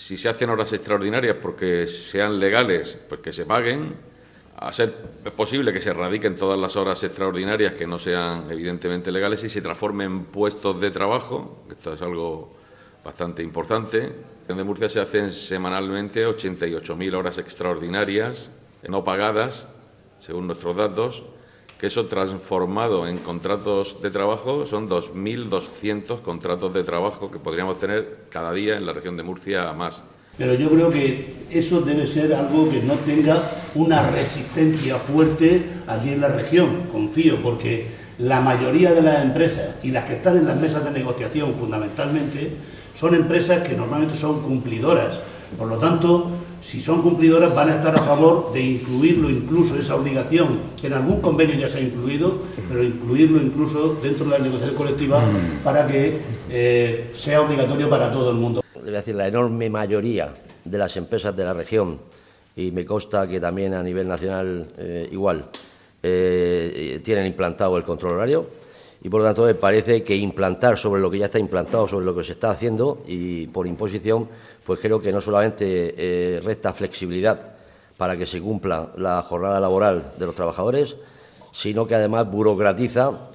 si se hacen horas extraordinarias porque sean legales, pues que se paguen. A ser posible que se erradiquen todas las horas extraordinarias que no sean evidentemente legales y se transformen en puestos de trabajo. Esto es algo bastante importante. En Murcia se hacen semanalmente 88.000 horas extraordinarias no pagadas, según nuestros datos, que eso transformado en contratos de trabajo son 2.200 contratos de trabajo que podríamos tener cada día en la región de Murcia más. Pero yo creo que eso debe ser algo que no tenga una resistencia fuerte aquí en la región, confío, porque la mayoría de las empresas y las que están en las mesas de negociación fundamentalmente son empresas que normalmente son cumplidoras. Por lo tanto, si son cumplidoras van a estar a favor de incluirlo incluso esa obligación, que en algún convenio ya se ha incluido, pero incluirlo incluso dentro de la negociación colectiva para que sea obligatorio para todo el mundo. Debe decir, la enorme mayoría de las empresas de la región, y me consta que también a nivel nacional igual, tienen implantado el control horario y por lo tanto me parece que implantar sobre lo que ya está implantado, sobre lo que se está haciendo y por imposición, pues creo que no solamente resta flexibilidad para que se cumpla la jornada laboral de los trabajadores, sino que además burocratiza